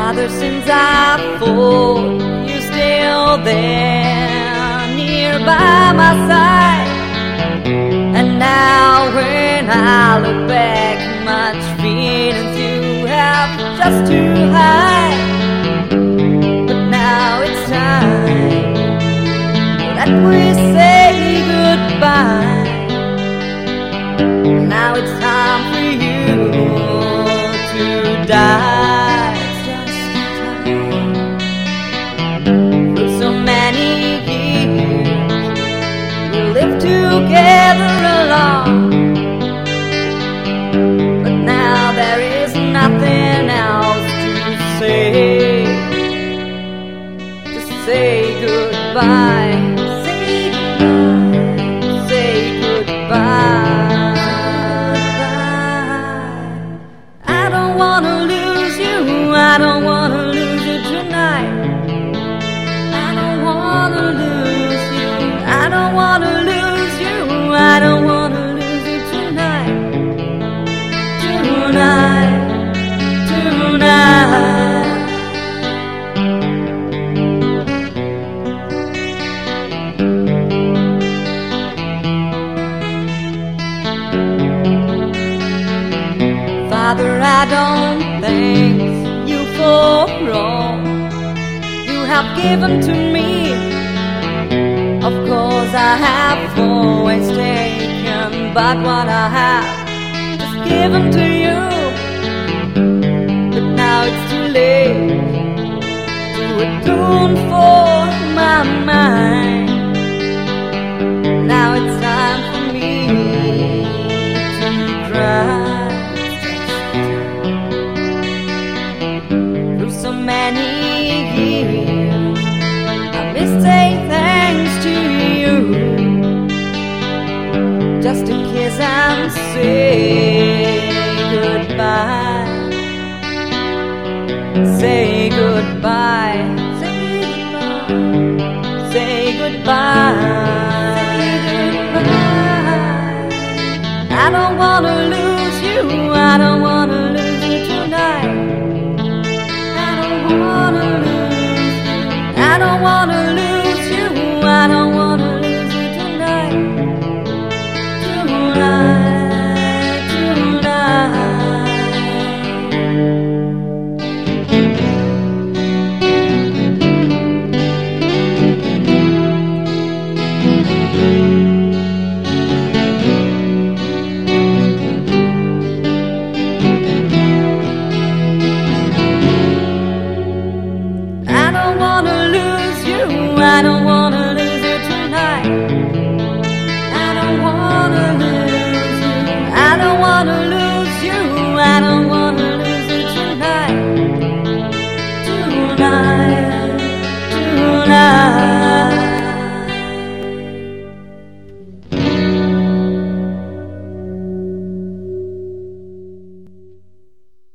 Father, since I fall, you're still there, near by my side. And now when I look back, much feelings you have just to hide. But now it's time that we say goodbye. Now it's time for you to die. For so many years we lived together alone, but now there is nothing else to say. Just say goodbye. Say goodbye. I don't wanna lose you. I don't wanna lose you tonight. I don't wanna lose you. I don't wanna lose you. I don't wanna lose you tonight. Tonight. Tonight. Father, I don't thank you for all you have given to me. Of course I have always taken but what I have